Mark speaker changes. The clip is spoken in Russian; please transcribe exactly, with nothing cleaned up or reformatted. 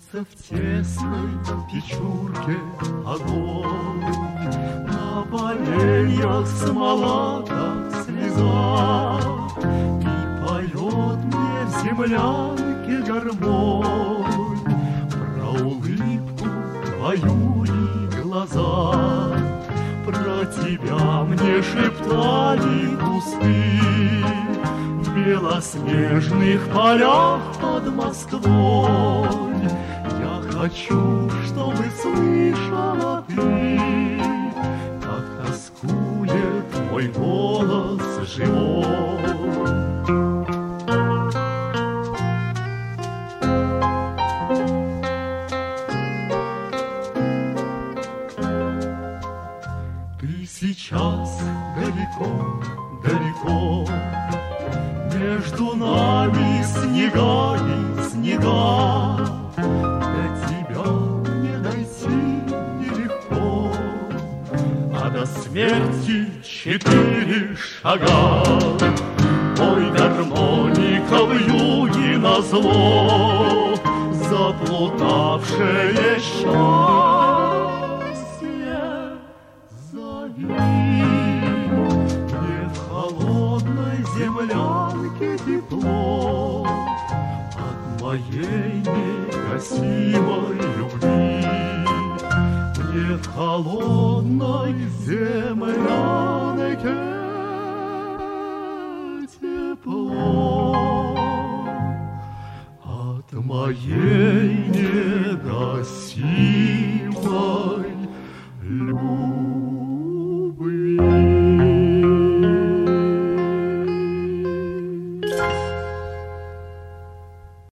Speaker 1: Греется в тесной печурке огонь, на поленьях смола, как слеза, и поет мне в землянке гармонь про улыбку твою и глаза. Про тебя мне шептали кусты в белоснежных полях под Москвой. Я хочу, чтобы слышала ты, как тоскует мой голос живой. Ты сейчас далеко, далеко, между нами снега и снега. До тебя мне дойти нелегко, а до смерти четыре шага. Ой, гармоника в юге назло, заплутавшее счастье. Мне в холодной землянке тепло от моей негасимой любви. Мне в холодной землянке тепло от моей негасимой